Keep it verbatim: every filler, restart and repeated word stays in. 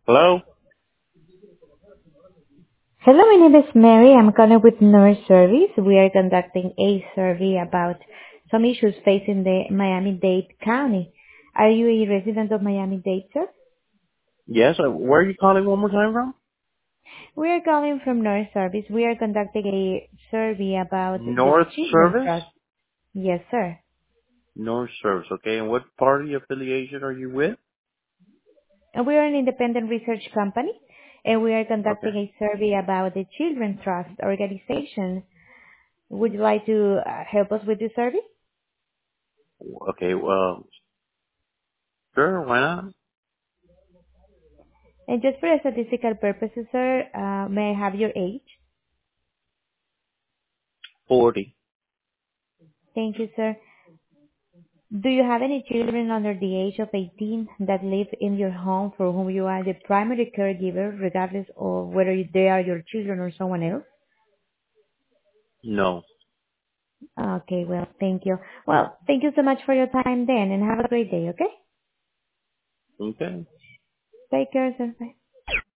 Hello? Hello, my name is Mary. I'm calling with Nurse Service. We are conducting a survey about some issues facing the Miami-Dade County. Are you a resident of Miami-Dade, sir? Yes, uh, where are you calling one more time from? We are calling from Nurse Service. We are conducting a survey about the North Children's Service? Trust. Yes, sir. North Service, okay. And what party affiliation are you with? And we are an independent research company, and we are Okay. conducting a survey about the Children's Trust organization. Would you like to uh, help us with this survey? Okay, well, sure, why not? And just for statistical purposes, sir, uh, may I have your age? forty. Thank you, sir. Do you have any children under the age of eighteen that live in your home for whom you are the primary caregiver, regardless of whether they are your children or someone else? No. Okay, well, thank you. Well, thank you so much for your time then, and have a great day, okay? Okay. Take care, sir. Bye.